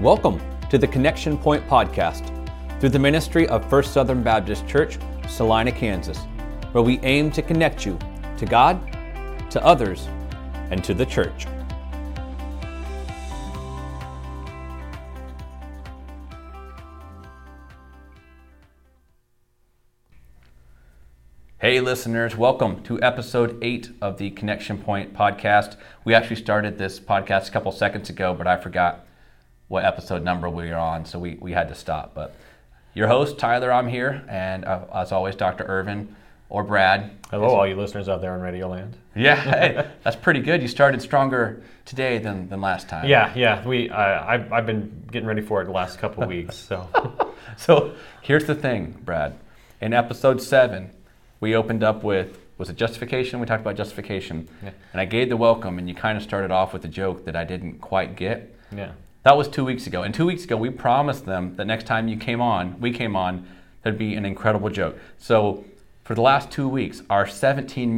Welcome to the Connection Point Podcast through the ministry of First Southern Baptist Church, Salina, Kansas, where we aim to connect you to God, to others, and to the church. Hey listeners, welcome to episode 8 of the Connection Point Podcast. We actually started this podcast a couple seconds ago, but I forgot what episode number we were on, so we had to stop. But your host, Tyler, I'm here, and as always, Dr. Irvin or Brad. Hello, all you listeners out there in Radio Land. Yeah, hey, that's pretty good. You started stronger today than last time. Yeah. I've been getting ready for it the last couple of weeks. So, So here's the thing, Brad. In episode 7, we opened up with, was it justification? We talked about justification. Yeah. And I gave the welcome, and you kind of started off with a joke that I didn't quite get. Yeah. That was 2 weeks ago. And 2 weeks ago, we promised them that next time we came on, there'd be an incredible joke. So for the last 2 weeks, our 17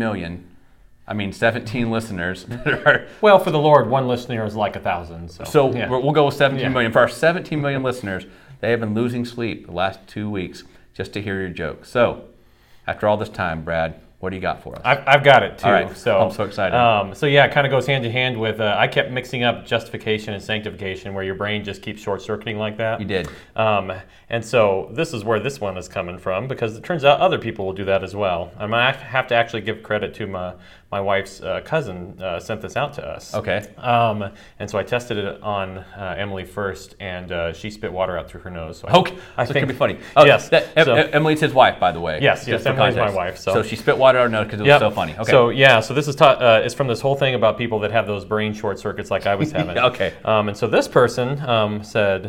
listeners. Well, for the Lord, one listener is like 1,000. So yeah. we'll go with 17 million. For our 17 million listeners, they have been losing sleep the last 2 weeks just to hear your joke. So after all this time, Brad, what do you got for us? I've got it too. All right. So I'm so excited. It kind of goes hand in hand with, I kept mixing up justification and sanctification, where your brain just keeps short-circuiting like that. You did. And so this is where this one is coming from, because it turns out other people will do that as well. I have to actually give credit to my wife's cousin sent this out to us. Okay. And so I tested it on Emily first, and she spit water out through her nose. So I think it could be funny. Oh, yes. Emily's his wife, by the way. Yes, Emily's my wife. So she spit water out her nose because it was so funny. Okay. So this is it's from this whole thing about people that have those brain short circuits like I was having. Okay. And so this person said,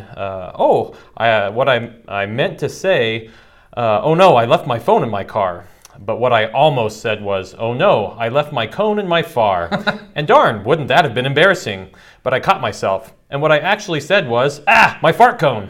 what I meant to say, oh no, I left my phone in my car. But what I almost said was, oh no, I left my cone in my far. And darn, wouldn't that have been embarrassing? But I caught myself. And what I actually said was, my fart cone.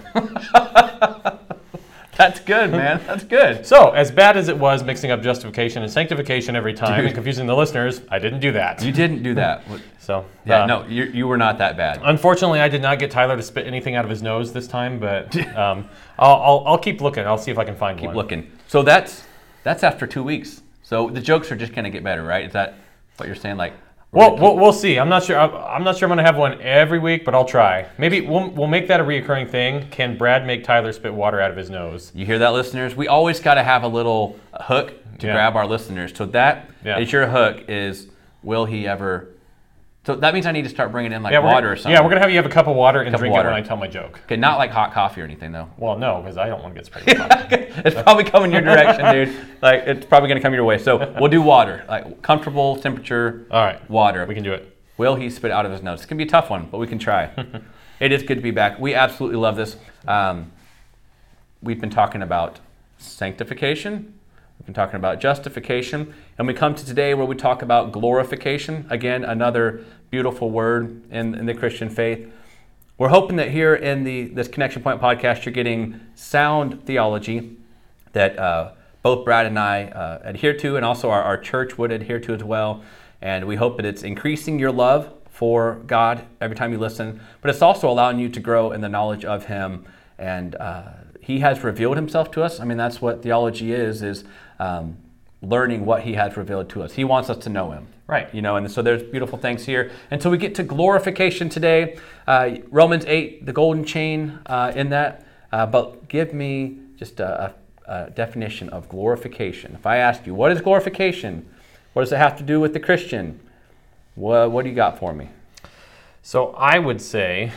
That's good, man. That's good. So, as bad as it was mixing up justification and sanctification every time and confusing the listeners, I didn't do that. You didn't do that. So, no, you were not that bad. Unfortunately, I did not get Tyler to spit anything out of his nose this time, but I'll keep looking. I'll see if I can find one. Keep looking. So that's after 2 weeks. So the jokes are just going to get better, right? Is that what you're saying? Like, well, we'll see. I'm not sure. I'm not sure I'm going to have one every week, but I'll try. Maybe we'll make that a reoccurring thing. Can Brad make Tyler spit water out of his nose? You hear that, listeners? We always got to have a little hook to grab our listeners. So that is your hook. Is will he ever? So that means I need to start bringing in water or something. Yeah, we're going to have you have a cup of water and drink it when I tell my joke. Okay, not like hot coffee or anything, though. Well, no, because I don't want to get sprayed with coffee. It's probably coming your direction, dude. Like, it's probably going to come your way. So we'll do water, like comfortable temperature. All right. Water. We can do it. Will he spit out of his nose? It's going to be a tough one, but we can try. It is good to be back. We absolutely love this. We've been talking about sanctification. We've been talking about justification. And we come to today where we talk about glorification. Again, another beautiful word in the Christian faith. We're hoping that here in this Connection Point podcast, you're getting sound theology that both Brad and I adhere to, and also our church would adhere to as well. And we hope that it's increasing your love for God every time you listen, but it's also allowing you to grow in the knowledge of Him. And He has revealed Himself to us. I mean, that's what theology is learning what He has revealed to us. He wants us to know Him. Right. And so there's beautiful things here. And so we get to glorification today. Romans 8, the golden chain in that. But give me just a definition of glorification. If I ask you, what is glorification? What does it have to do with the Christian? What do you got for me? So I would say,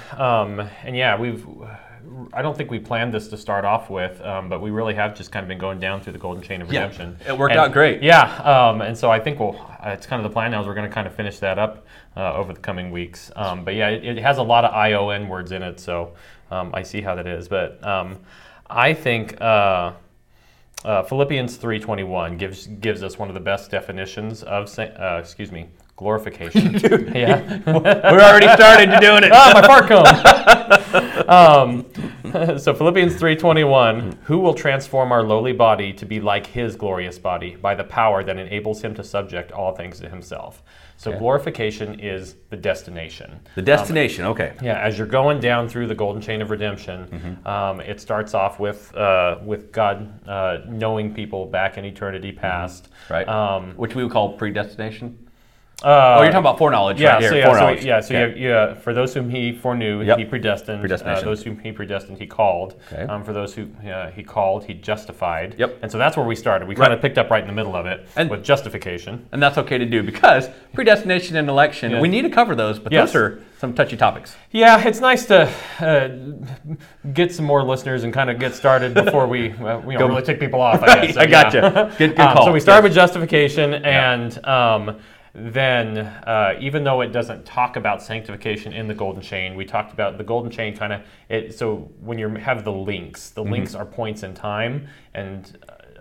I don't think we planned this to start off with, but we really have just kind of been going down through the golden chain of redemption. It worked out great. Yeah, and so I think it's kind of the plan now is we're going to kind of finish that up over the coming weeks. It has a lot of ION words in it, so I see how that is. But I think Philippians 3:21 gives us one of the best definitions of glorification. Dude, yeah. We're already started. You're doing it. My fart cone. So Philippians 3:21, who will transform our lowly body to be like His glorious body by the power that enables Him to subject all things to Himself. So Okay. glorification is the destination. The destination, okay. Yeah, as you're going down through the golden chain of redemption, it starts off with God knowing people back in eternity past. Right. Which we would call predestination. Oh, You're talking about foreknowledge right here. Foreknowledge. So for those whom he foreknew, Yep. he predestined. Predestination. Those whom he predestined, he called. Okay. For those who he called, he justified. Yep. And so that's where we started. We kind of picked up right in the middle of it And- with justification. And that's okay to do because predestination and election, Yeah. we need to cover those, but Yes. those are some touchy topics. Yeah, it's nice to get some more listeners and kind of get started before we really tick people off, I guess. So, I gotcha. Good call. So we started with justification, and then even though it doesn't talk about sanctification in the golden chain, we talked about the golden chain kind of, so when you have the links are points in time, and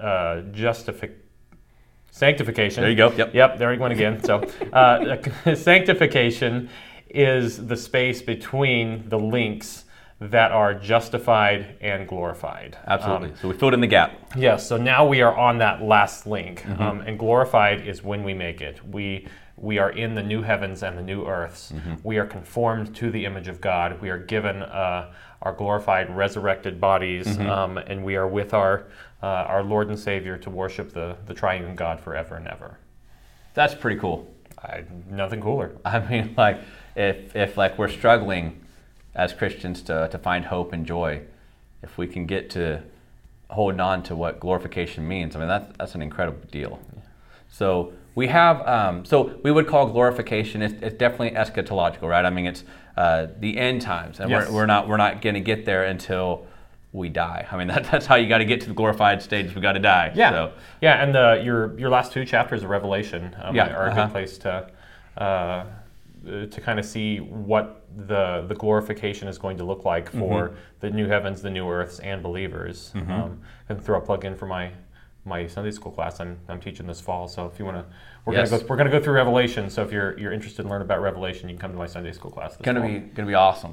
sanctification. There you go. Yep, there you went again. So sanctification is the space between the links that are justified and glorified. Absolutely. So we filled in the gap. Yes, so now we are on that last link, and glorified is when we make it. We are in the new heavens and the new earths. We are conformed to the image of God. We are given our glorified, resurrected bodies, and we are with our Lord and Savior to worship the triune God forever and ever. That's pretty cool. Nothing cooler. I mean, like, if like we're struggling as Christians to find hope and joy, if we can get to holding on to what glorification means, I mean, that's an incredible deal. So we have, so we would call glorification, it's definitely eschatological, right? I mean, it's the end times, and Yes. we're not going to get there until we die. I mean, that's how you got to get to the glorified stage. We got to die. Yeah, So, yeah, and your last two chapters of Revelation are a good place to kind of see what the glorification is going to look like for the new heavens, the new earths, and believers. And throw a plug in for my Sunday school class I'm teaching this fall. So if you want to, we're gonna go through Revelation. So if you're interested in learning about Revelation, you can come to my Sunday school class. This fall. gonna be awesome.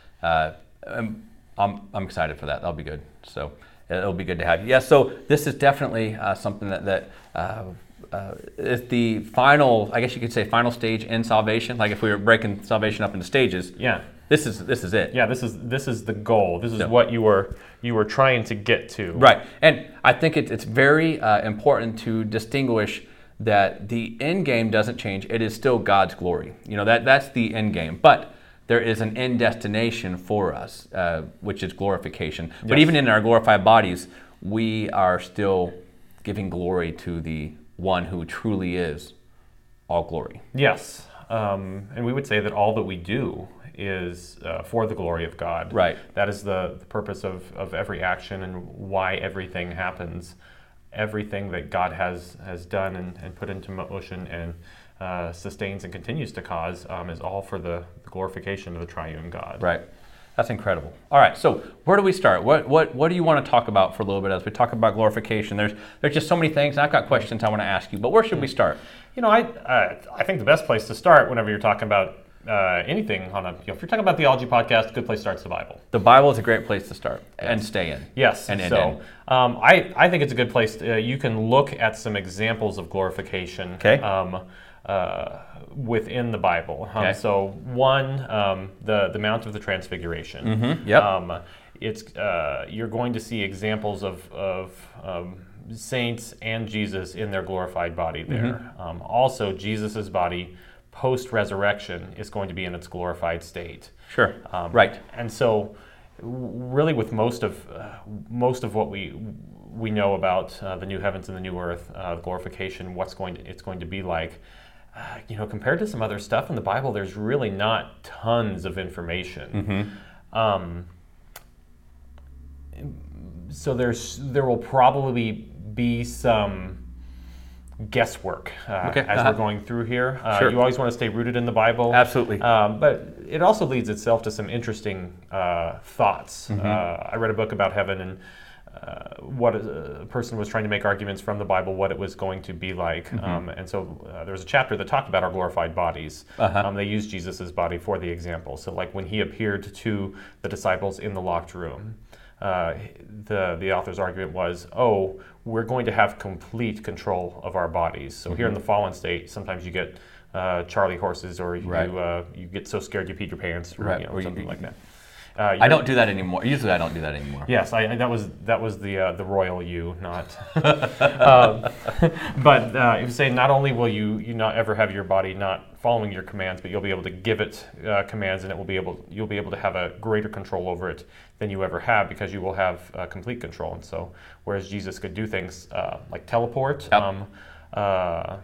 I'm excited for that. That'll be good. So it'll be good to have you. Yeah. So this is definitely something that is the final, I guess you could say, final stage in salvation. Like if we were breaking salvation up into stages. Yeah. This is it. Yeah. This is the goal. This is what you were trying to get to. Right. And I think it's very important to distinguish that the end game doesn't change. It is still God's glory. You know, that's the end game. But there is an end destination for us, which is glorification. But even in our glorified bodies, we are still giving glory to the one who truly is all glory. Yes. And we would say that all that we do is for the glory of God. Right. That is the purpose of every action and why everything happens. Everything that God has done and put into motion and sustains and continues to cause is all for the glorification of the triune God. Right. That's incredible. All right, so where do we start? What do you want to talk about for a little bit as we talk about glorification? There's just so many things, and I've got questions I want to ask you, but where should we start? You know, I think the best place to start whenever you're talking about anything if you're talking about theology podcast, a good place to start is the Bible. The Bible is a great place to start and stay in. Yes. And end so in. I think it's a good place. You can look at some examples of glorification. Okay. Within the Bible. Okay. So one, the Mount of the Transfiguration. Yep. It's you're going to see examples of saints and Jesus in their glorified body there. Also, Jesus's body post-resurrection is going to be in its glorified state. Sure. Right. And so, really, with most of what we know about the new heavens and the new earth, glorification, it's going to be like. Compared to some other stuff in the Bible, there's really not tons of information. So there will probably be some guesswork as we're going through here. Sure. You always want to stay rooted in the Bible. Absolutely. But it also leads itself to some interesting thoughts. I read a book about heaven and what a person was trying to make arguments from the Bible, what it was going to be like. And so there was a chapter that talked about our glorified bodies. They used Jesus' body for the example. So like when he appeared to the disciples in the locked room, the author's argument was, we're going to have complete control of our bodies. So here in the fallen state, sometimes you get Charlie horses, or Right. you get so scared you peed your pants, or Right. Or something you- like that. I don't do that anymore. Usually I don't do that anymore. Yes, that was the royal you, not. But it was saying not only will you not ever have your body not following your commands, but you'll be able to give it commands, and you'll be able to have a greater control over it than you ever have, because you will have complete control. And so, whereas Jesus could do things like teleport. Yep.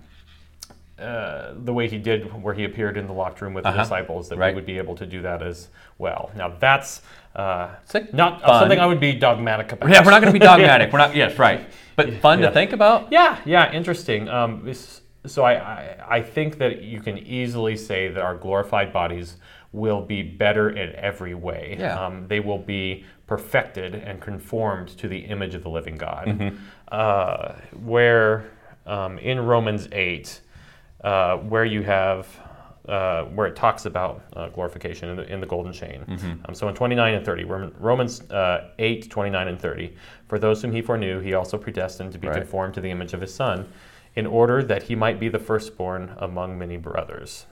The way he did, where he appeared in the locked room with the disciples, that Right. we would be able to do that as well. Now that's like not fun. something I would be dogmatic about. Yeah, we're not going to be dogmatic. We're not. Yes, right. But fun to think about. Yeah, interesting. So I think that you can easily say that our glorified bodies will be better in every way. Yeah. They will be perfected and conformed to the image of the living God. Where in Romans 8, where you have where it talks about glorification in the golden chain. So in 29 and 30, Romans 8, 29 and 30, for those whom he foreknew, he also predestined to be Right. conformed to the image of his Son, in order that he might be the firstborn among many brothers.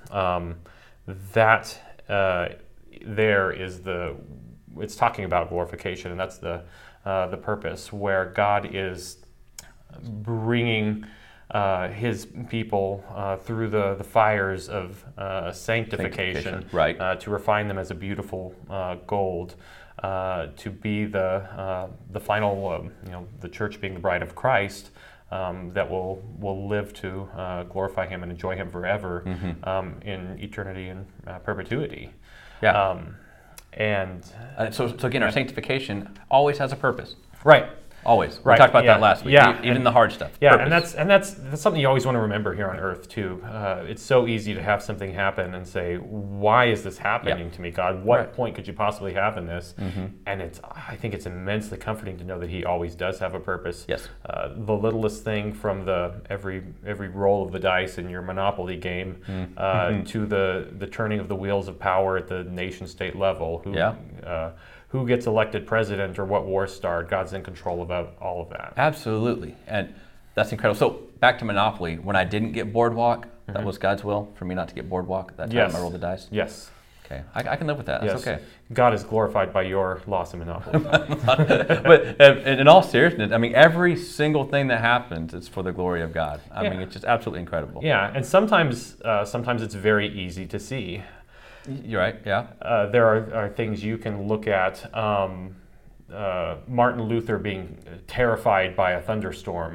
There is it's talking about glorification, and that's the purpose, where God is bringing his people through the fires of sanctification, right. to refine them as a beautiful gold, to be the final, the church being the bride of Christ, that will live to glorify him and enjoy him forever in eternity and perpetuity. Yeah. And So again, our sanctification always has a purpose. right. Always. Right, We talked about yeah, that last week. yeah, Even and- the hard stuff. Yeah, Purpose. and that's something you always want to remember here on Earth too. It's so easy to have something happen and say, "Why is this happening to me, God? What Right. point could you possibly have in this?" And I think it's immensely comforting to know that He always does have a purpose. Yes. The littlest thing from every roll of the dice in your Monopoly game to the turning of the wheels of power at the nation-state level. Who gets elected president or what war started? God's in control about all of that. Absolutely. And that's incredible. So back to Monopoly. When I didn't get Boardwalk, that was God's will for me not to get Boardwalk at that time. Yes. I rolled the dice. Yes. Okay. I can live with that. That's Yes. okay. God is glorified by your loss of Monopoly. But in all seriousness, I mean, every single thing that happens is for the glory of God. I mean, it's just absolutely incredible. Yeah, and sometimes it's very easy to see. You're right. Yeah. There are things you can look at. Martin Luther being terrified by a thunderstorm.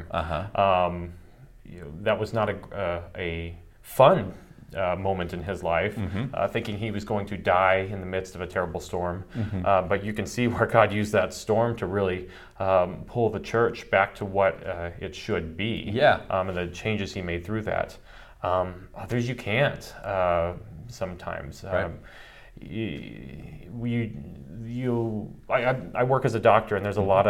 That was not a fun moment in his life, thinking he was going to die in the midst of a terrible storm. But you can see where God used that storm to really pull the church back to what it should be. Yeah. And the changes he made through that. Others you can't sometimes. Right. I work as a doctor, and there's a lot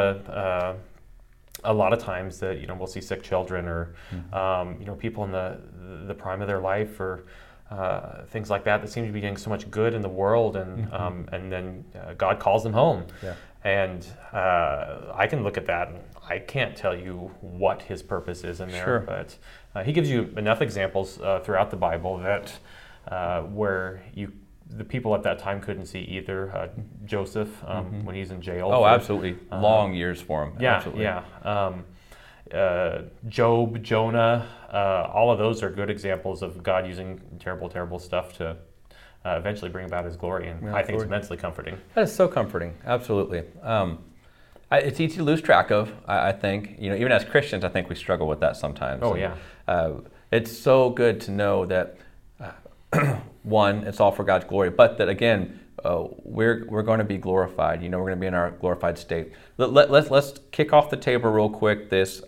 of times that we'll see sick children or people in the prime of their life or things like that seem to be doing so much good in the world, and then God calls them home. Yeah. And I can look at that, and I can't tell you what His purpose is in there, Sure. but He gives you enough examples throughout the Bible that where the people at that time couldn't see either. Joseph, when he's in jail. Oh, absolutely. Long years for him. Yeah, Absolutely. yeah. Job, Jonah, all of those are good examples of God using terrible, terrible stuff to eventually bring about His glory, and I think it's immensely comforting. That is so comforting. Absolutely. It's easy to lose track of. I think even as Christians, I think we struggle with that sometimes. Oh, And, yeah. it's so good to know that one, it's all for God's glory, but that again, we're going to be glorified. We're going to be in our glorified state. Let's kick off the table real quick. This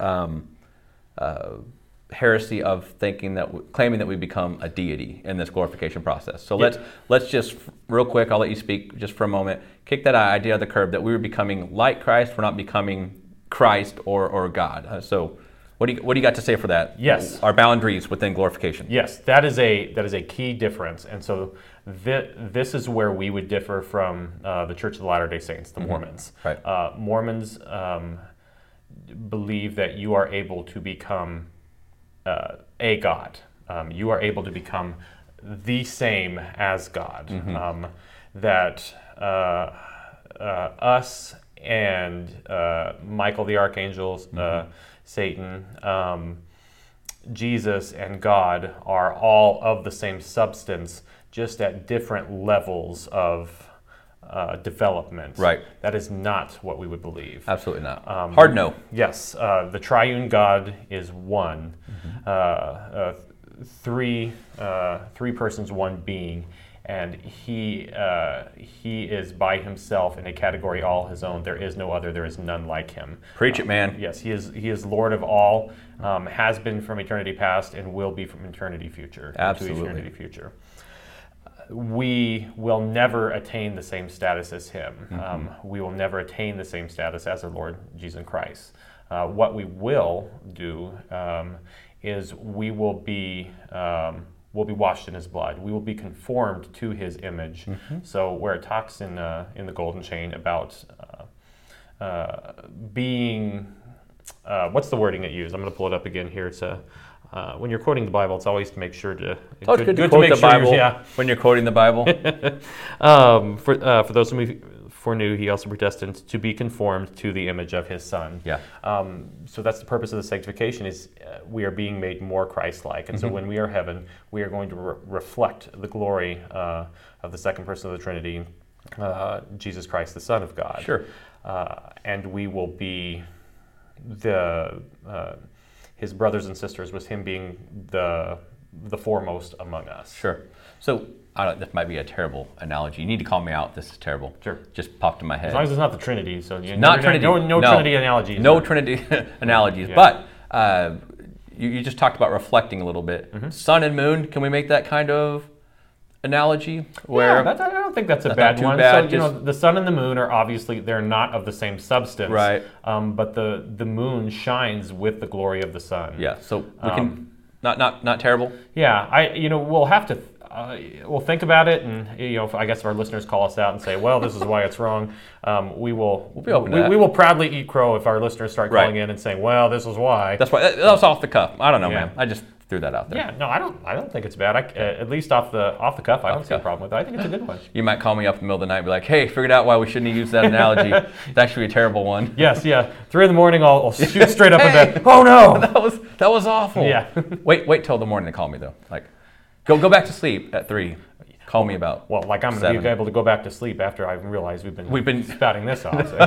heresy of claiming that we become a deity in this glorification process. So let's just real quick. I'll let you speak just for a moment. Kick that idea of the curb that we were becoming like Christ. We're not becoming Christ or God. So what do you got to say for that? Yes. Our boundaries within glorification. Yes, that is a key difference, and so this is where we would differ from the Church of the Latter-day Saints, the Mormons. Right. Mormons believe that you are able to become a god. you are able to become the same as God. That us and Michael the Archangel, Satan, Jesus and God are all of the same substance, just at different levels of development. Right. That is not what we would believe. Absolutely not. Hard no. Yes, the triune God is one. Three persons, one being, and he is by himself in a category all his own. There is no other. There is none like him. Preach it, man. Yes, he is Lord of all. Has been from eternity past and will be from eternity future. Absolutely. To eternity future. We will never attain the same status as him. We will never attain the same status as our Lord Jesus Christ. What we will do is we'll be washed in his blood. We will be conformed to his image. So where it talks in the Golden Chain about being, what's the wording it used? I'm going to pull it up again here. It's when you're quoting the Bible, it's always to make sure to. It's always good to quote the Bible when you're quoting the Bible. For those whom he foreknew, he also predestined to be conformed to the image of his Son. Yeah. So that's the purpose of the sanctification, is we are being made more Christ-like. And so when we are heaven, we are going to reflect the glory of the second person of the Trinity, Jesus Christ, the Son of God. Sure. And we will be his brothers and sisters, with him being the foremost among us. Sure. So this might be a terrible analogy. You need to call me out. This is terrible. Sure. Just popped in my head. As long as it's not the Trinity. So not Trinity. No Trinity analogies. No Trinity analogies. Yeah. But you just talked about reflecting a little bit. Sun and moon. Can we make that kind of analogy? Where I don't think that's a bad one. Bad, so the sun and the moon are obviously, they're not of the same substance. Right. But the moon shines with the glory of the sun. Yeah. So we can not terrible. Yeah. We'll have to. We'll think about it, and I guess if our listeners call us out and say, "Well, this is why it's wrong," we will. We'll be open to that. We will proudly eat crow if our listeners start calling in and saying, "Well, this is why." That's why. That was off the cuff. I don't know, man. I just threw that out there. Yeah. No, I don't think it's bad. At least off the cuff, I don't see a problem with it. I think it's a good one. You might call me up in the middle of the night and be like, "Hey, figured out why we shouldn't have used that analogy. It's actually a terrible one." Yes. Yeah. 3 in the morning, I'll shoot straight up in bed. Oh no, that was awful. Yeah. Wait till the morning to call me though. Like, go back to sleep at 3. Call me about. Well, like I'm going to be able to go back to sleep after I realize we've been spouting this off. So.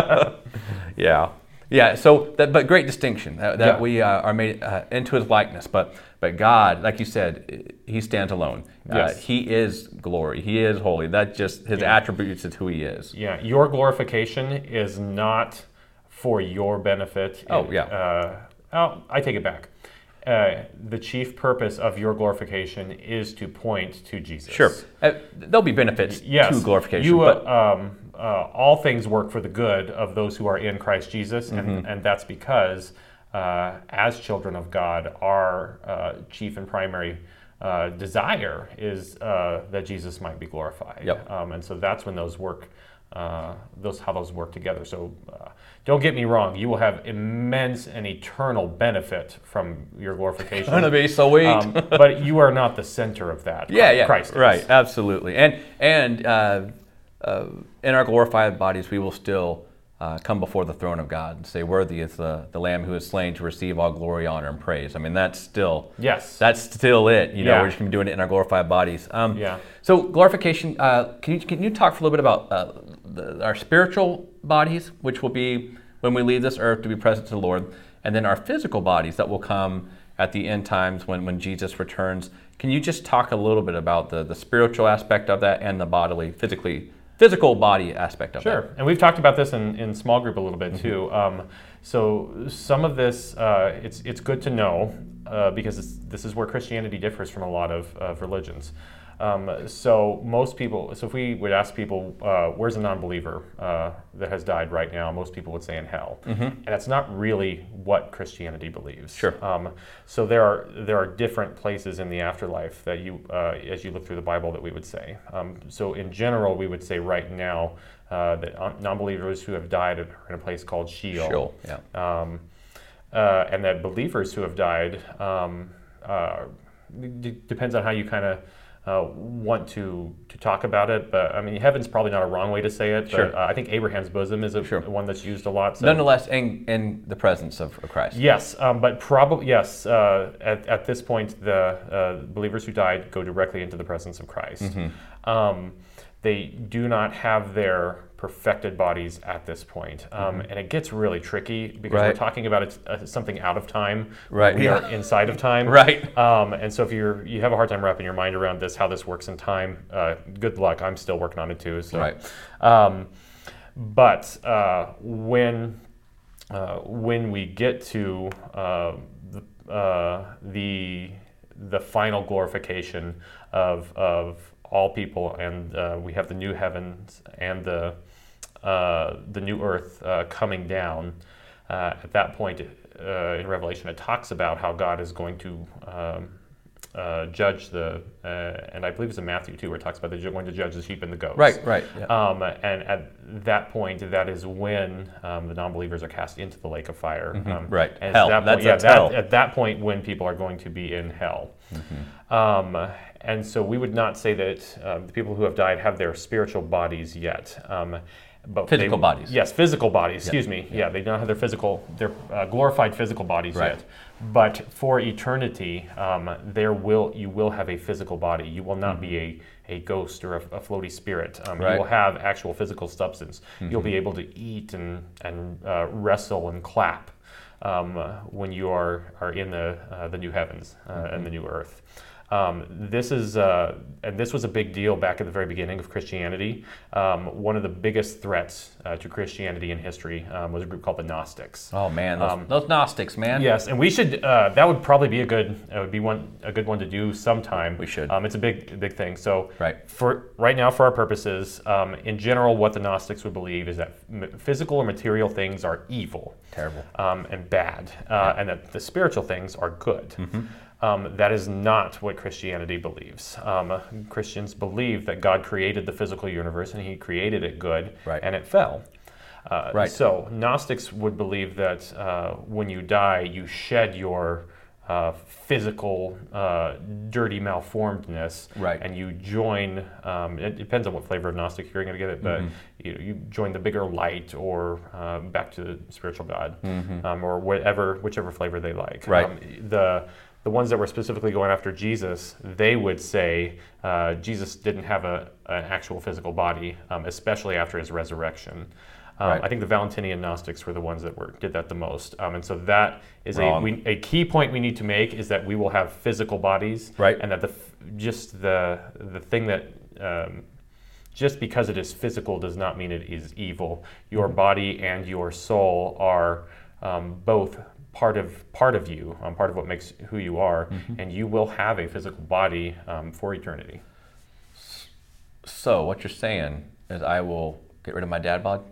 Yeah. So, but great distinction that we are made into His likeness. But God, like you said, He stands alone. Yes. He is glory. He is holy. That just His attributes is who He is. Yeah. Your glorification is not for your benefit. I take it back. The chief purpose of your glorification is to point to Jesus. Sure. There'll be benefits to glorification. But all things work for the good of those who are in Christ Jesus, and that's because as children of God, our chief and primary desire is that Jesus might be glorified. Yep. And so that's when those work. How those work together. So don't get me wrong, you will have immense and eternal benefit from your glorification. It's going to be so sweet. But you are not the center of that. Yeah. Christ is. Right, absolutely. And in our glorified bodies, we will still come before the throne of God and say, "Worthy is the Lamb who is slain to receive all glory, honor, and praise." I mean, that's still it. We're just going to be doing it in our glorified bodies. So glorification. Can you talk for a little bit about our spiritual bodies, which will be when we leave this earth to be present to the Lord, and then our physical bodies that will come at the end times when Jesus returns? Can you just talk a little bit about the spiritual aspect of that and the bodily, physical body aspect of that? Sure, and we've talked about this in small group a little bit too. So some of this, it's good to know because this is where Christianity differs from a lot of religions. So most people, if we would ask people, where's a non-believer that has died right now, most people would say in hell. And that's not really what Christianity believes. Sure. So there are different places in the afterlife that you, as you look through the Bible, that we would say. So in general, we would say right now that non-believers who have died are in a place called Sheol. Yeah. And that believers who have died depends on how you kind of want to talk about it, but I mean, heaven's probably not a wrong way to say it. Sure. But I think Abraham's bosom is one that's used a lot. So. Nonetheless, in the presence of Christ. Yes, but probably yes. At this point, the believers who died go directly into the presence of Christ. They do not have their perfected bodies at this point. And it gets really tricky because we're talking about something out of time. Right. We are inside of time. Right. And so if you have a hard time wrapping your mind around this, how this works in time, good luck. I'm still working on it too. So. Right. But when we get to the final glorification of all people, and we have the new heavens and the new earth coming down. At that point, in Revelation, it talks about how God is going to judge and I believe it's in Matthew too, where it talks about going to judge the sheep and the goats. Right. Yeah. And at that point, that is when the non-believers are cast into the lake of fire. Right. And Hell. That's hell. At that point, when people are going to be in hell. And so we would not say that the people who have died have their spiritual bodies yet. But physical bodies. Yes, physical bodies. Excuse me. Yeah, they don't have their glorified physical bodies yet. But for eternity, you will have a physical body. You will not be a ghost or a floaty spirit. You will have actual physical substance. You'll be able to eat and wrestle and clap when you are in the new heavens and the new earth. This was a big deal back at the very beginning of Christianity. One of the biggest threats to Christianity in history was a group called the Gnostics. Oh man, those Gnostics, man. Yes, and we should. That would probably be a good one to do sometime. We should. It's a big thing. So for right now, for our purposes, in general, what the Gnostics would believe is that physical or material things are evil, terrible, and bad, and that the spiritual things are good. That is not what Christianity believes. Christians believe that God created the physical universe and He created it good, and it fell. So Gnostics would believe that when you die, you shed your physical dirty malformedness, and you join. It depends on what flavor of Gnostic you're going to get it, but you join the bigger light or back to the spiritual God, or whichever flavor they like. The ones that were specifically going after Jesus, they would say Jesus didn't have an actual physical body, especially after his resurrection. I think the Valentinian Gnostics were the ones that did that the most. And so that is a key point we need to make, is that we will have physical bodies, and that the thing that just because it is physical does not mean it is evil. Your body and your soul are both part of you, part of what makes who you are, and you will have a physical body for eternity. So what you're saying is I will get rid of my dad bod?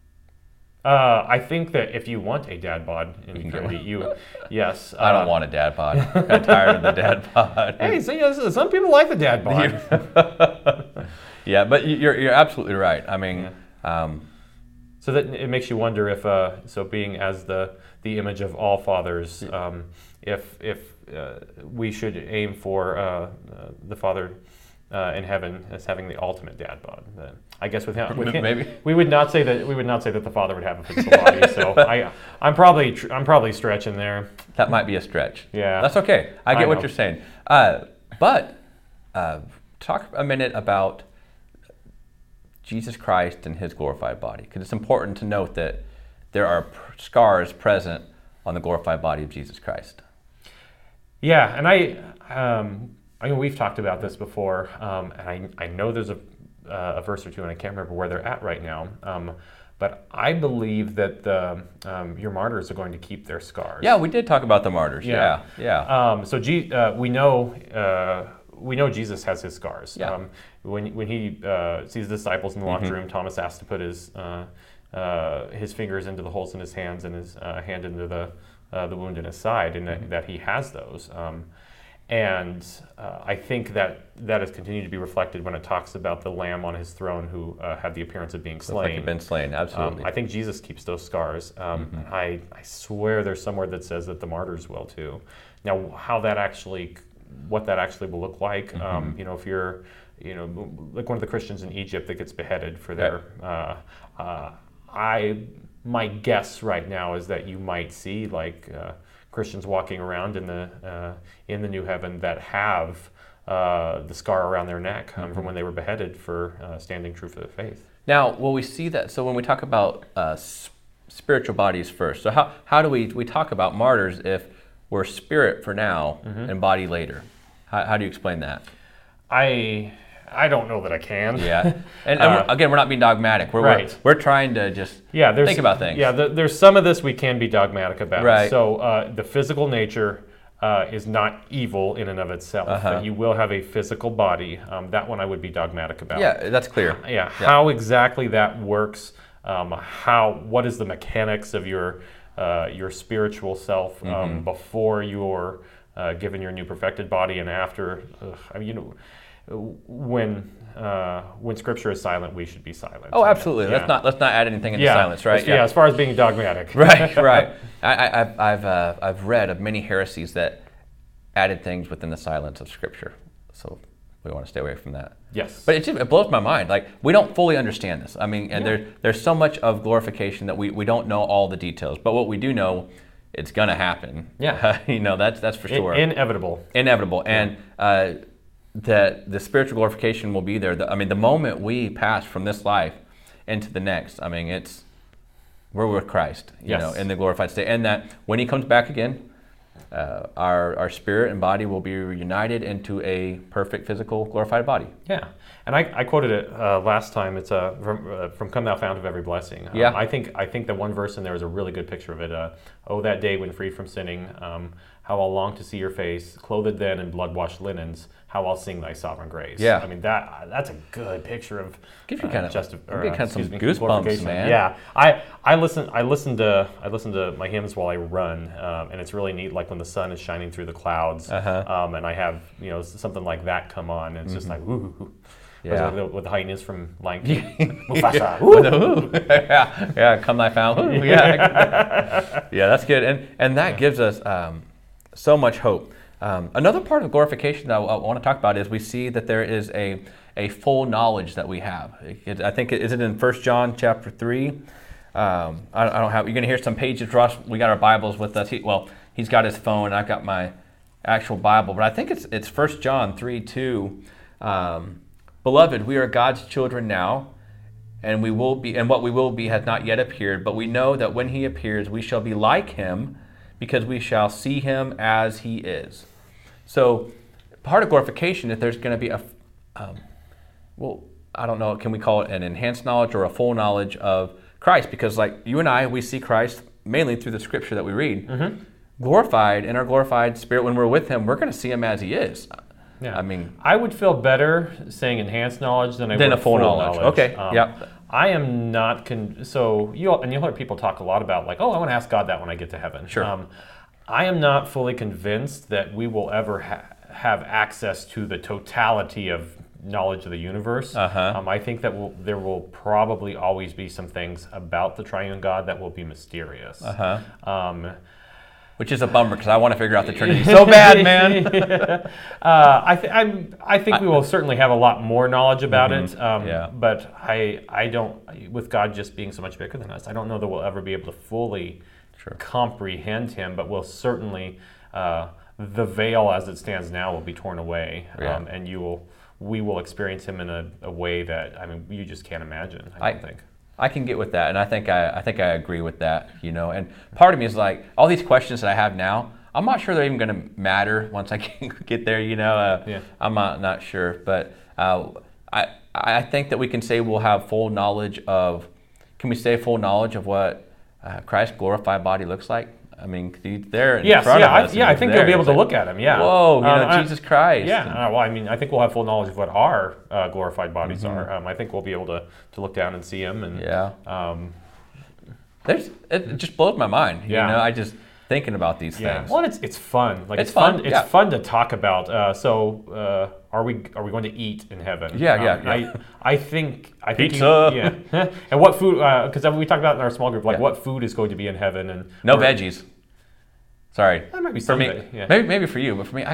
I think that if you want a dad bod in eternity, yes. I don't want a dad bod. I'm tired of the dad bod. Hey, so some people like the dad bod. Yeah, but you're absolutely right. I mean, so that it makes you wonder if being as the image of all fathers, if we should aim for the Father in heaven as having the ultimate dad bod. I guess with him, maybe we would not say that the Father would have a physical body. So I'm probably stretching there. That might be a stretch. Yeah, that's okay. I get what you're saying. But talk a minute about Jesus Christ and His glorified body, because it's important to note that there are scars present on the glorified body of Jesus Christ. Yeah, and I mean, we've talked about this before, and I know there's a verse or two, and I can't remember where they're at right now. But I believe that your martyrs are going to keep their scars. Yeah, we did talk about the martyrs. Yeah. So we know Jesus has his scars. Yeah. When he sees the disciples in the locked room, Thomas asks to put his fingers into the holes in his hands and his hand into the wound in his side, and that he has those. And I think that has continued to be reflected when it talks about the Lamb on his throne who had the appearance of being slain. Like he'd been slain, absolutely. I think Jesus keeps those scars. I swear there's somewhere that says that the martyrs will too. Now, how that actually what that actually will look like. If you're, like one of the Christians in Egypt that gets beheaded for their, my guess right now is that you might see like Christians walking around in the new heaven that have the scar around their neck from when they were beheaded for standing true for the faith. Now, will we see that? So when we talk about spiritual bodies first, so how do we talk about martyrs if we're spirit for now and body later? How do you explain that? I don't know that I can. Yeah, and we're not being dogmatic. We're trying to just think about things. Yeah, there's some of this we can be dogmatic about. Right. So the physical nature is not evil in and of itself. But you will have a physical body. That one I would be dogmatic about. Yeah, that's clear. How exactly that works, what is the mechanics of your spiritual self before you're given your new perfected body and after. When Scripture is silent, we should be silent. Oh, absolutely. Let's not add anything into silence, right? As far as being dogmatic. Right. I've read of many heresies that added things within the silence of Scripture. So we want to stay away from that. Yes. But it blows my mind. Like, we don't fully understand this. I mean, and there's so much of glorification that we don't know all the details. But what we do know, it's going to happen. Yeah. That's for sure. Inevitable. And that the spiritual glorification will be there. The moment we pass from this life into the next, we're with Christ, in the glorified state. And that when he comes back again, our spirit and body will be reunited into a perfect physical glorified body. Yeah, and I quoted it last time. It's from "Come Thou Fount of Every Blessing." I think that one verse in there is a really good picture of it. Oh, that day when freed from sinning, how I'll long to see your face, clothed then in blood-washed linens. How I'll sing thy sovereign grace. Yeah, that's a good picture of gives you kind of some goosebumps, man. Yeah, I listen to my hymns while I run, and it's really neat. Like when the sun is shining through the clouds, and I have something like that come on, and it's just like ooh. Yeah. With the hyenas from Lion King. Mufasa. Yeah, come thy fount. Yeah, that's good, and that gives us so much hope. Another part of glorification that I want to talk about is we see that there is a full knowledge that we have. I think is it in 1 John chapter 3? I don't have. You're going to hear some pages. Ross, we got our Bibles with us. He's got his phone. I've got my actual Bible, but I think it's 1 John 3:2. Beloved, we are God's children now, and we will be, and what we will be has not yet appeared. But we know that when He appears, we shall be like Him, because we shall see Him as He is. So part of glorification is there's going to be I don't know, can we call it an enhanced knowledge or a full knowledge of Christ? Because like you and I, we see Christ mainly through the Scripture that we read. Glorified, in our glorified spirit, when we're with Him, we're going to see Him as He is. Yeah. I would feel better saying enhanced knowledge than a full knowledge. Okay, I am not, so you'll hear people talk a lot about like, oh, I want to ask God that when I get to heaven. Sure. I am not fully convinced that we will ever have access to the totality of knowledge of the universe. I think that there will probably always be some things about the triune God that will be mysterious. Which is a bummer because I want to figure out the Trinity so bad, man. I think we will certainly have a lot more knowledge about it. But I don't, with God just being so much bigger than us, I don't know that we'll ever be able to fully comprehend Him. But we'll certainly, the veil as it stands now will be torn away, and we will experience Him in a way that you just can't imagine. I don't think. I can get with that, and I think I agree with that, And part of me is like, all these questions that I have now, I'm not sure they're even going to matter once I get there, I'm not sure, but I think that we can say we'll have full knowledge of. Can we say full knowledge of what Christ's glorified body looks like? He's there in front of us. I think you'll be able to look at Him. Yeah. Whoa, Jesus Christ. Yeah. I think we'll have full knowledge of what our glorified bodies are. I think we'll be able to look down and see Him. And it just blows my mind. I just thinking about these things. Well, it's fun. Like it's fun. It's fun to talk about. Are we going to eat in heaven? Yeah. I think pizza. And what food? Because we talked about in our small group, like what food is going to be in heaven, and no veggies. Sorry. That might be for me. Yeah. Maybe for you, but for me,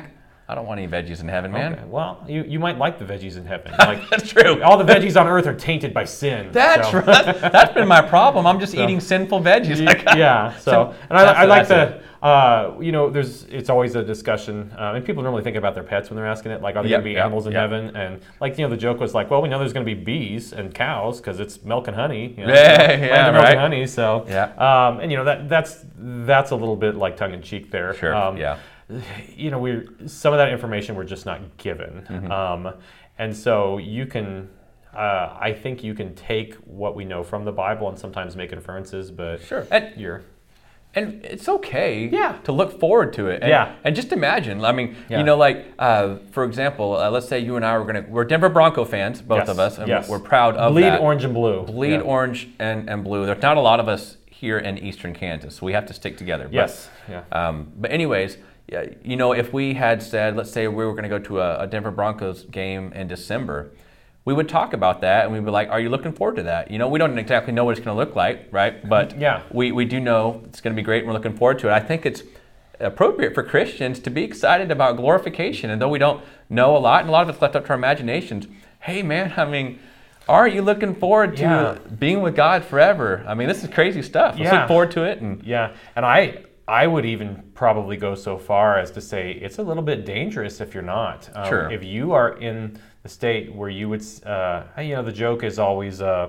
I don't want any veggies in heaven, man. Okay. Well, you might like the veggies in heaven. Like, That's true. all the veggies on earth are tainted by sin. That's so. right. That's been my problem. I'm just eating sinful veggies. Yeah. So, and I like it's always a discussion, and people normally think about their pets when they're asking it, like, are there going to be animals in heaven? And like, the joke was like, well, we know there's going to be bees and cows because it's milk and honey. Milk and honey. So, yeah. that's a little bit like tongue in cheek there. Sure. Some of that information we're just not given, and so you can. I think you can take what we know from the Bible and sometimes make inferences, but sure. And it's okay to look forward to it. And just imagine, I mean, for example, let's say you and I we're Denver Bronco fans, both of us, and we're proud of that. Bleed orange and blue. Bleed orange and blue. There's not a lot of us here in eastern Kansas, so we have to stick together. Yes. But anyways, if we had said, let's say we were going to go to a Denver Broncos game in December, we would talk about that, and we'd be like, are you looking forward to that? We don't exactly know what it's going to look like, right? But we do know it's going to be great, and we're looking forward to it. I think it's appropriate for Christians to be excited about glorification, and though we don't know a lot, and a lot of it's left up to our imaginations, hey, man, I mean, are you looking forward to being with God forever? I mean, this is crazy stuff. Let's look forward to it. And I would even probably go so far as to say it's a little bit dangerous if you're not. Sure. If you are in the state where you would, the joke is always the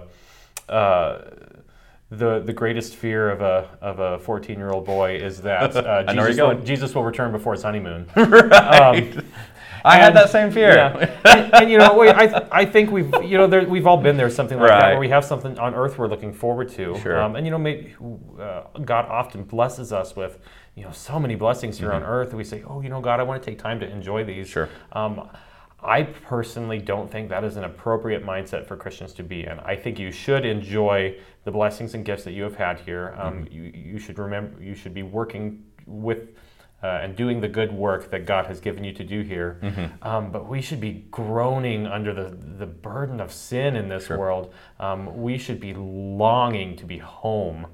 greatest fear of a 14-year-old boy is that Jesus will return before his honeymoon. Right. I had that same fear. Yeah. I think we've all been there, something like that, where we have something on earth we're looking forward to. Sure. God often blesses us with, so many blessings here on earth, and we say, God, I want to take time to enjoy these. Sure. I personally don't think that is an appropriate mindset for Christians to be in. I think you should enjoy the blessings and gifts that you have had here. You should remember, you should be working with and doing the good work that God has given you to do here. But we should be groaning under the burden of sin in this world. We should be longing to be home.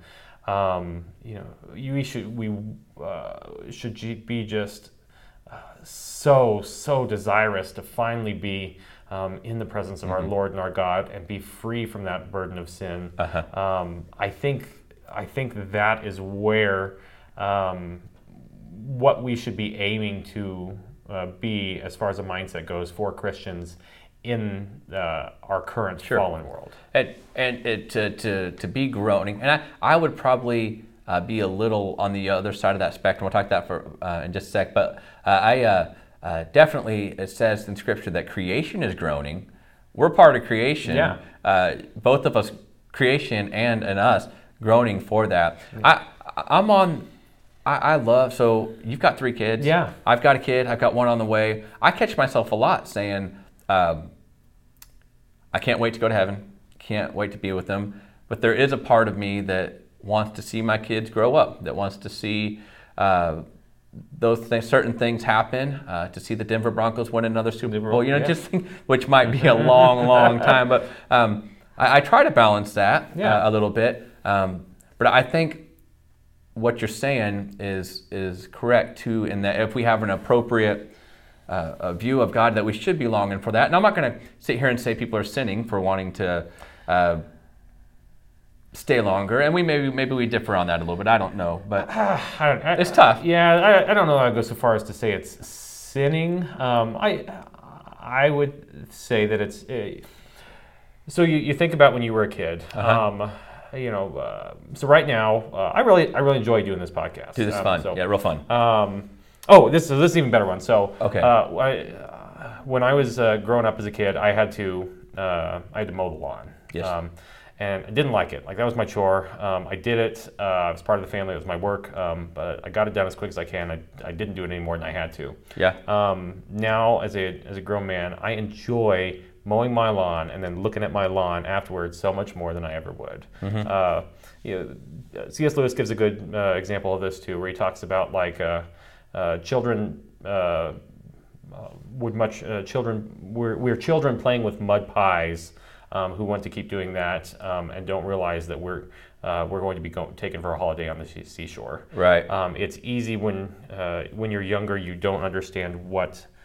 We should be just so desirous to finally be in the presence of our Lord and our God and be free from that burden of sin. I think that is where what we should be aiming to be as far as a mindset goes for Christians in our current fallen world. And to be groaning, and I would probably be a little on the other side of that spectrum. We'll talk that for in just a sec, but definitely it says in Scripture that creation is groaning. We're part of creation. Both of us, creation and us, groaning for that. I love, so you've got 3 kids. Yeah. I've got a kid. I've got one on the way. I catch myself a lot saying, I can't wait to go to heaven. Can't wait to be with them. But there is a part of me that wants to see my kids grow up, that wants to see certain things happen, to see the Denver Broncos win another Super Bowl, which might be a long time. But I try to balance that a little bit. But I think what you're saying is correct too, in that if we have an appropriate view of God, that we should be longing for that. And I'm not going to sit here and say people are sinning for wanting to stay longer, and maybe we differ on that a little bit. I don't know, but it's tough. Yeah, I don't know. I'd go so far as to say it's sinning. I would say that it's. So you think about when you were a kid. So right now, I really enjoy doing this podcast. Dude, this is fun. Real fun. This is an even better one. So, okay. When I was growing up as a kid, I had to mow the lawn. Yes. And I didn't like it. Like, that was my chore. I did it. I was part of the family. It was my work. But I got it done as quick as I can. I didn't do it any more than I had to. Yeah. Now, as a grown man, I enjoy mowing my lawn and then looking at my lawn afterwards so much more than I ever would. C.S. Lewis gives a good example of this too, where he talks about children we're children playing with mud pies who want to keep doing that and don't realize that we're going to be taken for a holiday on the seashore. Right. It's easy when you're younger, you don't understand what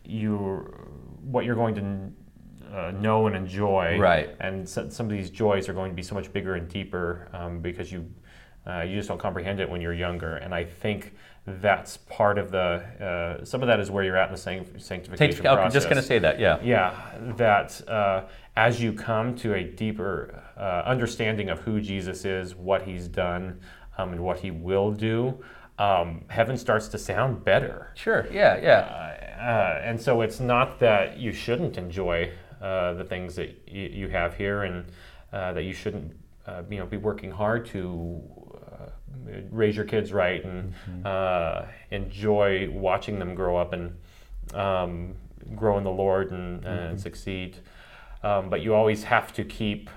what you're going to know and enjoy, Right. and some of these joys are going to be so much bigger and deeper because you just don't comprehend it when you're younger. And I think that's part of some of that is where you're at in the sanctification process. I'm just going to say that, yeah. Yeah, that as you come to a deeper understanding of who Jesus is, what he's done, and what he will do, heaven starts to sound better. Sure, yeah. And so it's not that you shouldn't enjoy the things that you have here, and that you shouldn't be working hard to raise your kids right, and enjoy watching them grow up and grow in the Lord and succeed. But you always have to keep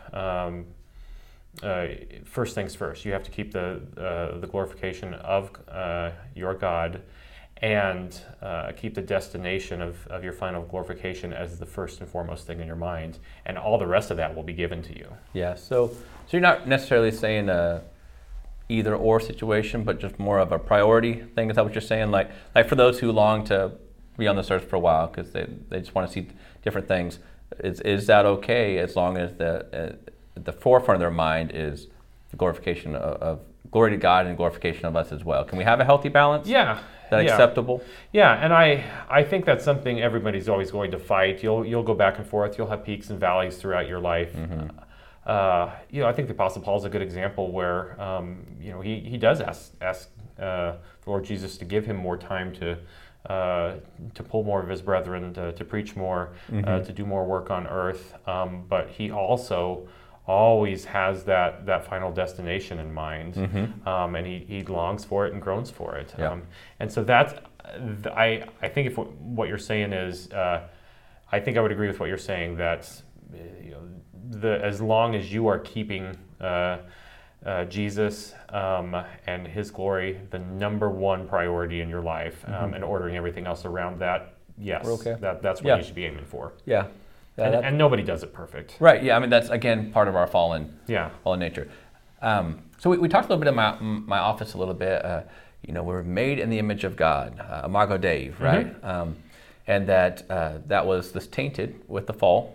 first things first. You have to keep the glorification of your God, and keep the destination of your final glorification as the first and foremost thing in your mind, and all the rest of that will be given to you. Yeah, so you're not necessarily saying a either or situation, but just more of a priority thing. Is that what you're saying? Like for those who long to be on this earth for a while because they just want to see different things, is that okay as long as the forefront of their mind is the glorification of glory to God and glorification of us as well? Can we have a healthy balance? Yeah. Is that acceptable? Yeah, and I think that's something everybody's always going to fight. You'll go back and forth. You'll have peaks and valleys throughout your life. I think the Apostle Paul is a good example where he does ask the Lord Jesus to give him more time to pull more of his brethren, to preach more, to do more work on earth. But he also always has that final destination in mind, and he longs for it and groans for it. Yeah. And so that's I think if what you're saying is, I think I would agree with what you're saying, that as long as you are keeping Jesus and his glory the number one priority in your life, and ordering everything else around that, yes, we're okay. That's what you should be aiming for. Yeah. And nobody does it perfect. Right, yeah, I mean, that's, again, part of our fallen nature. So we talked a little bit about my office a little bit. We're made in the image of God, Imago Dei, right? And that was this tainted with the fall.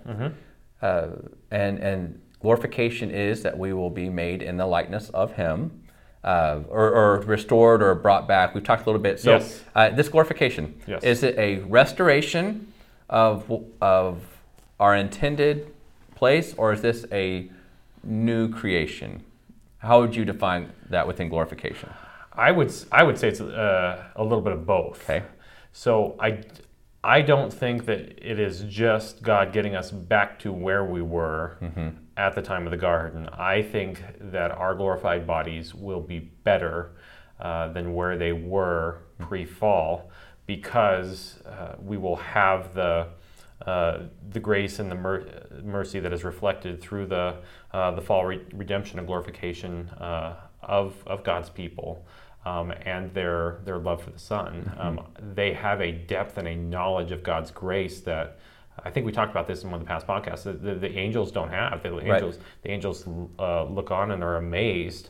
And glorification is that we will be made in the likeness of him, or restored or brought back. We've talked a little bit. So this glorification, is it a restoration of our intended place, or is this a new creation? How would you define that within glorification? I would say it's a little bit of both. Okay. So I don't think that it is just God getting us back to where we were at the time of the garden. I think that our glorified bodies will be better than where they were pre-fall, because we will have the grace and the mercy that is reflected through the fall redemption and glorification of God's people. And their love for the Son. They have a depth and a knowledge of God's grace that I think we talked about this in one of the past podcasts. The angels don't have. The angels look on and are amazed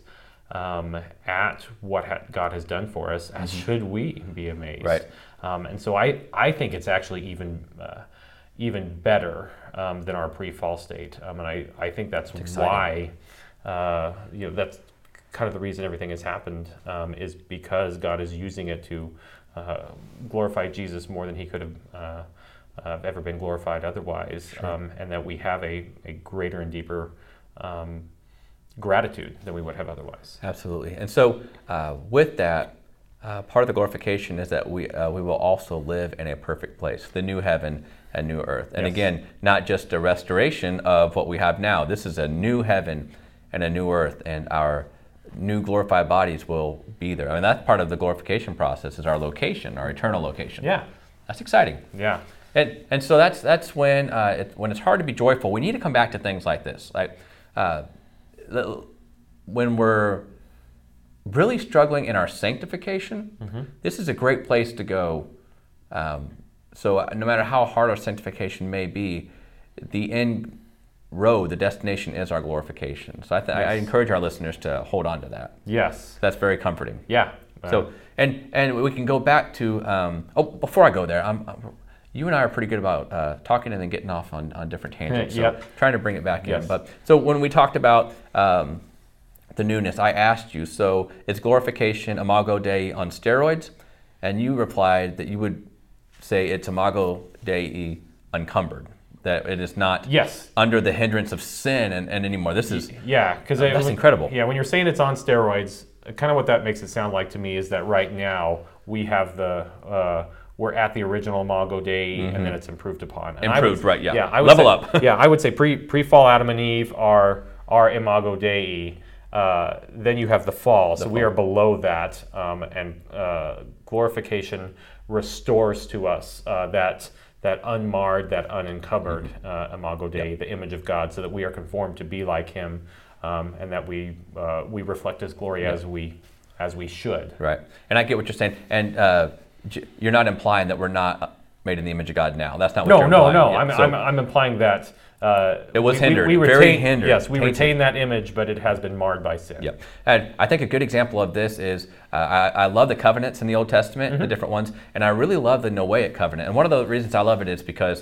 at what God has done for us, as should we be amazed. Right. And so I think it's actually even better than our pre-fall state. And I think that's why that's kind of the reason everything has happened, is because God is using it to glorify Jesus more than he could have ever been glorified otherwise, and that we have a greater and deeper gratitude than we would have otherwise. Absolutely. And so with that, part of the glorification is that we will also live in a perfect place, the new heaven and new earth. And again, not just a restoration of what we have now. This is a new heaven and a new earth, and our new glorified bodies will be there. I mean, that's part of the glorification process, is our location, our eternal location. Yeah. That's exciting. Yeah. And so that's when it's hard to be joyful, we need to come back to things like this. Like when we're really struggling in our sanctification, this is a great place to go. So no matter how hard our sanctification may be, the end road, the destination is our glorification. So I encourage our listeners to hold on to that. Yes. That's very comforting. Yeah. So and we can go back to before I go there, You and I are pretty good about talking and then getting off on different tangents. So Yep. trying to bring it back Yes. in. But so when we talked about the newness, I asked you, so is glorification Imago Dei on steroids? And you replied that you would say it's Imago Dei unencumbered, that it is not Yes. under the hindrance of sin and anymore. This is Yeah, because that's incredible. Yeah, when you're saying it's on steroids, kind of what that makes it sound like to me is that right now we have we're at the original Imago Dei, and then it's improved upon. And Improved, right? Yeah. Yeah, I would Level say, up. Yeah, I would say pre-fall Adam and Eve are Imago Dei. Then you have the fall, so we are below that, and glorification restores to us that unmarred, that unencumbered Imago Dei, the image of God, so that we are conformed to be like Him, and that we reflect His glory as we should. Right. And I get what you're saying. And you're not implying that we're not made in the image of God now. That's not what you're implying. No. Yeah, I'm implying that it was hindered, we very retain, hindered. Yes, we tainted. retain that image, but it has been marred by sin. Yep. And I think a good example of this is I love the covenants in the Old Testament, the different ones, and I really love the Noahic covenant. And one of the reasons I love it is because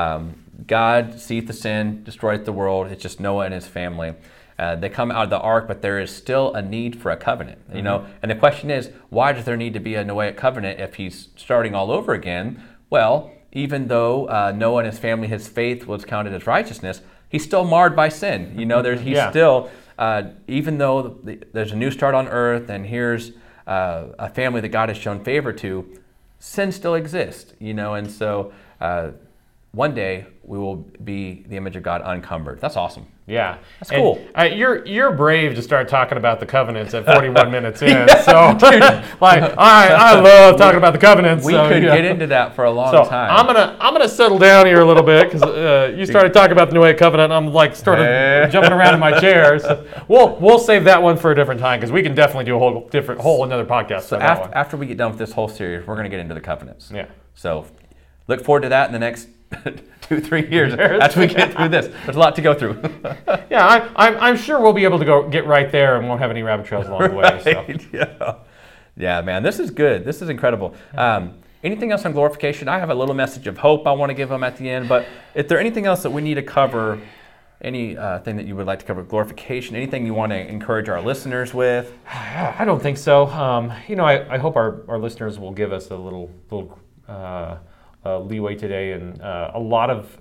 God seeth the sin, destroyeth the world. It's just Noah and his family. They come out of the ark, but there is still a need for a covenant. You know, and the question is, why does there need to be a Noahic covenant if he's starting all over again? Well, even though Noah and his family, his faith was counted as righteousness, he's still marred by sin. You know, he's still, even though there's a new start on earth and here's a family that God has shown favor to, sin still exists, you know, and so one day we will be the image of God unencumbered. That's awesome. Yeah, that's cool. You're brave to start talking about the covenants at 41 minutes in. So, like, I love talking about the covenants. We so, could yeah. get into that for a long time. I'm gonna settle down here a little bit because you started talking about the Noahic covenant. And I'm like started jumping around in my chair. So we'll save that one for a different time because we can definitely do a whole another podcast. So after we get done with this whole series, we're going to get into the covenants. Yeah. So look forward to that in the next 2-3 years as we get through this. There's a lot to go through. Yeah, I'm sure we'll be able to get right there and won't have any rabbit trails along the way. So. Yeah, man, this is good. This is incredible. Anything else on glorification? I have a little message of hope I want to give them at the end, but is there anything else that we need to cover? Anything that you would like to cover? Glorification? Anything you want to encourage our listeners with? I don't think so. I hope our listeners will give us a little leeway today, and a lot of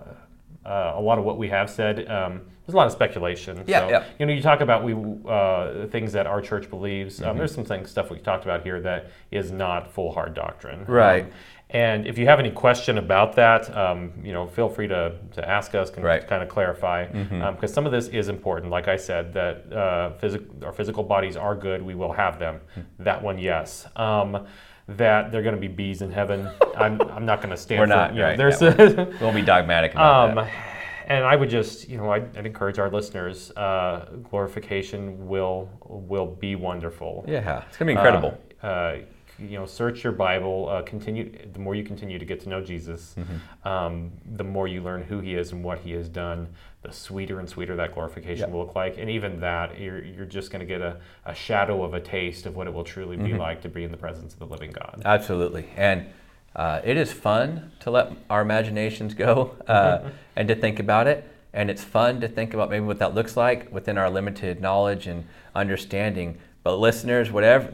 what we have said. There's a lot of speculation. Yeah. You talk about things that our church believes. There's some stuff we talked about here that is not full hard doctrine. Right. And if you have any question about that, feel free to ask us, to kind of clarify, because some of this is important. Like I said, that our physical bodies are good. We will have them. That one, yes. That they're going to be bees in heaven. I'm not going to stand. We're for not. Right. There's we won't be dogmatic about that. And I would just, I'd encourage our listeners. Glorification will be wonderful. Yeah, it's going to be incredible. Search your Bible. The more you continue to get to know Jesus, the more you learn who He is and what He has done, the sweeter and sweeter that glorification will look like. And even that, you're just going to get a shadow of a taste of what it will truly be like to be in the presence of the living God. Absolutely. And it is fun to let our imaginations go and to think about it. And it's fun to think about maybe what that looks like within our limited knowledge and understanding. But listeners,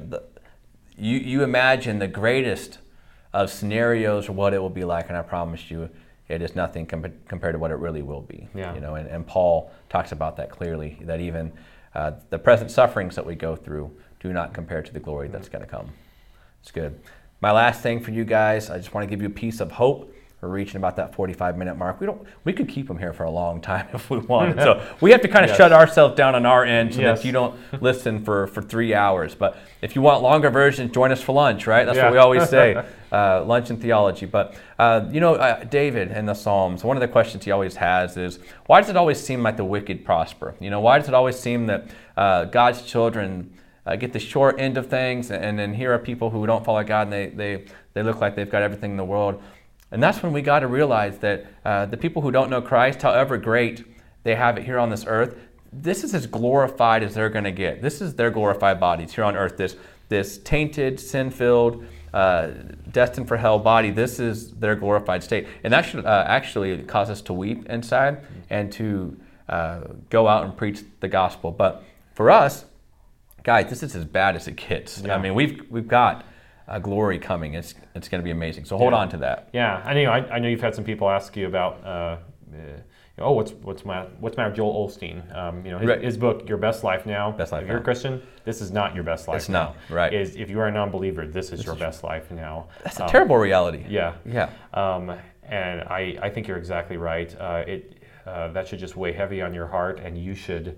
you imagine the greatest of scenarios or what it will be like, and I promise you, it is nothing compared to what it really will be. Yeah. And Paul talks about that clearly, that even the present sufferings that we go through do not compare to the glory that's going to come. It's good. My last thing for you guys, I just want to give you a piece of hope. We're reaching about that 45-minute mark. We could keep them here for a long time if we wanted. So we have to kind of shut ourselves down on our end so that you don't listen for 3 hours. But if you want longer versions, join us for lunch, right? That's what we always say, lunch and theology. But, David in the Psalms, one of the questions he always has is, why does it always seem like the wicked prosper? Why does it always seem that God's children get the short end of things, and then here are people who don't follow God, and they look like they've got everything in the world? And that's when we got to realize that the people who don't know Christ, however great they have it here on this earth, this is as glorified as they're going to get. This is their glorified bodies here on earth, this tainted, sin-filled, destined for hell body, this is their glorified state. And that should actually cause us to weep inside and to go out and preach the gospel. But for us, guys, this is as bad as it gets. Yeah. I mean, we've got glory coming. It's going to be amazing. So hold on to that. Yeah, I know you've had some people ask you about, what's my Joel Osteen? His book, Your Best Life Now. Best Life if you're Now. a Christian, this is not your best life. It's now. not, right. If you are a non-believer, this is your best life now. That's a terrible reality. Yeah. Yeah. And I think you're exactly right. That should just weigh heavy on your heart, and you should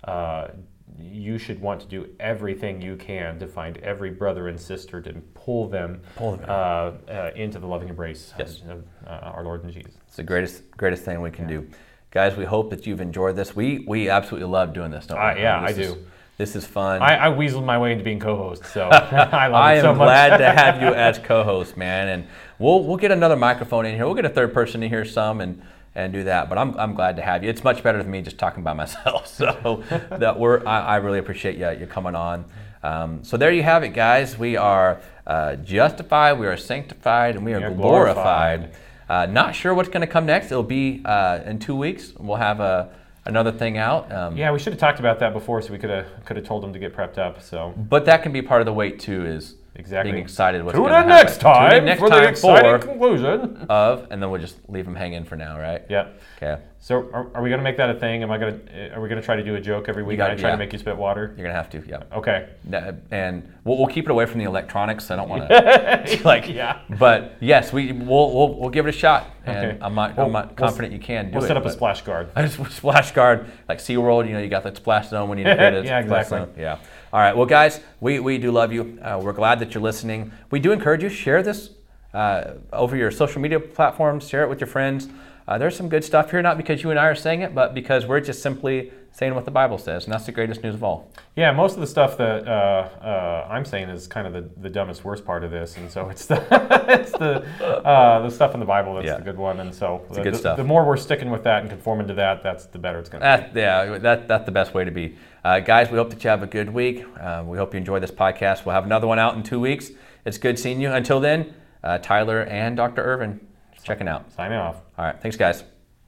want to do everything you can to find every brother and sister to pull them into the loving embrace of our Lord and Jesus. It's the greatest thing we can do. Guys, we hope that you've enjoyed this. We absolutely love doing this, don't we? I do. This is fun. I weaseled my way into being co-host, so I love it so much. I am glad to have you as co-host, man. And we'll get another microphone in here. We'll get a third person in here some and do that. But I'm glad to have you. It's much better than me just talking by myself. So I really appreciate you coming on. So there you have it, guys. We are justified, we are sanctified, and we are glorified. Not sure what's going to come next. It'll be in 2 weeks. We'll have another thing out. We should have talked about that before, so we could have told them to get prepped up. So, but that can be part of the wait too. Is exactly being excited what's going to happen. Next time for the exciting conclusion and then we'll just leave them hanging for now, right? Yeah. Okay. So are we going to make that a thing? Are we going to try to do a joke every week? I try to make you spit water. You're going to have to. Yeah. Okay. And we'll keep it away from the electronics. I don't want to Yeah. But yes, we'll give it a shot. And Okay. I'm not confident you can do it. We'll set up a splash guard. Splash guard, like SeaWorld. You got that splash zone when you create it. Yeah, exactly. Yeah. All right. Well, guys, we do love you. We're glad that you're listening. We do encourage you, share this over your social media platforms. Share it with your friends. There's some good stuff here, not because you and I are saying it, but because we're just simply saying what the Bible says, and that's the greatest news of all. Yeah, most of the stuff that I'm saying is kind of the dumbest, worst part of this, and so it's the stuff in the Bible that's the good one, and so it's good stuff. The more we're sticking with that and conforming to that, that's the better it's going to be. That's the best way to be. Guys, we hope that you have a good week. We hope you enjoy this podcast. We'll have another one out in 2 weeks. It's good seeing you. Until then, Tyler and Dr. Irvin checking out. Signing off. All right. Thanks, guys.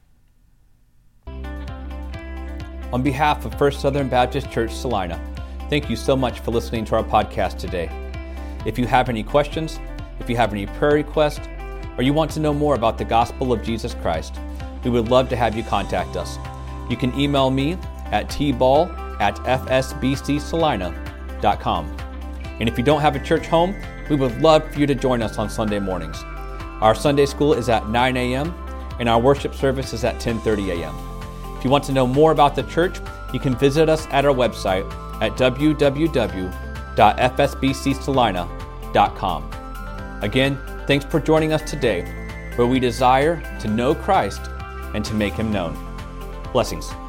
On behalf of First Southern Baptist Church Salina, thank you so much for listening to our podcast today. If you have any questions, if you have any prayer requests, or you want to know more about the gospel of Jesus Christ, we would love to have you contact us. You can email me at tball@fsbcsalina.com. And if you don't have a church home, we would love for you to join us on Sunday mornings. Our Sunday school is at 9 a.m. and our worship service is at 10:30 a.m. If you want to know more about the church, you can visit us at our website at www.fsbcsalina.com. Again, thanks for joining us today, where we desire to know Christ and to make Him known. Blessings.